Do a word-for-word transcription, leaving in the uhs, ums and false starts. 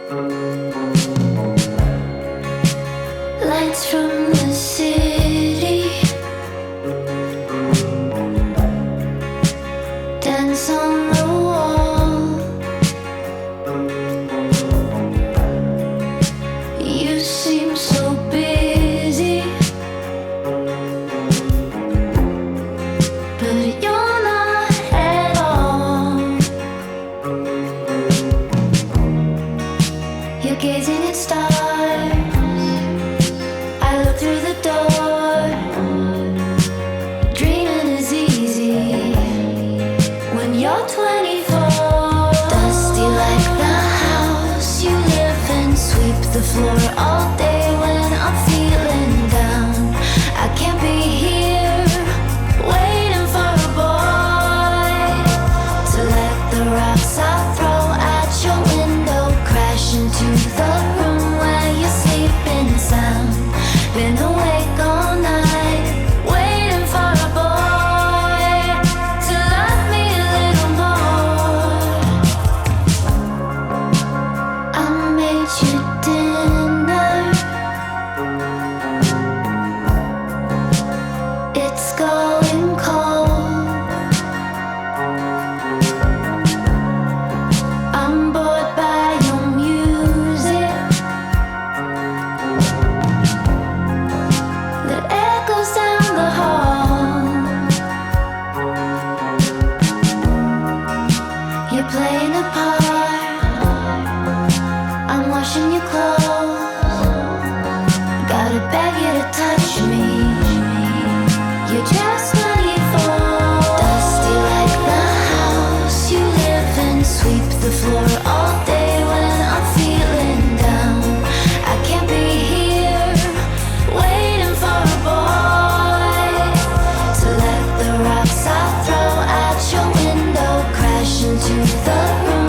Lights from the city dance on the wall. You seem so busy, but you're not at all. You're gazing at stars. I look through the door. Dreaming is easy when you're twenty-four. Dusty like the house you live in. Sweep the floor all day when I'm feeling down. I can't be here waiting for a boy to let the rocks I throw at your window crash into the room where you're sleeping sound. Been awake all night, waiting for a boy to love me a little more. I made you dinner. It's going cold. I'm bored by your music that echoes down the hall. You're playing a part. I'm washing your clothes. Gotta beg you to touch me. You're just twenty-four. Dusty like the house you live in. Sweep the floor all day when I'm feeling down. I can't be here waiting for a boy to let the rocks I throw at your window crash into the room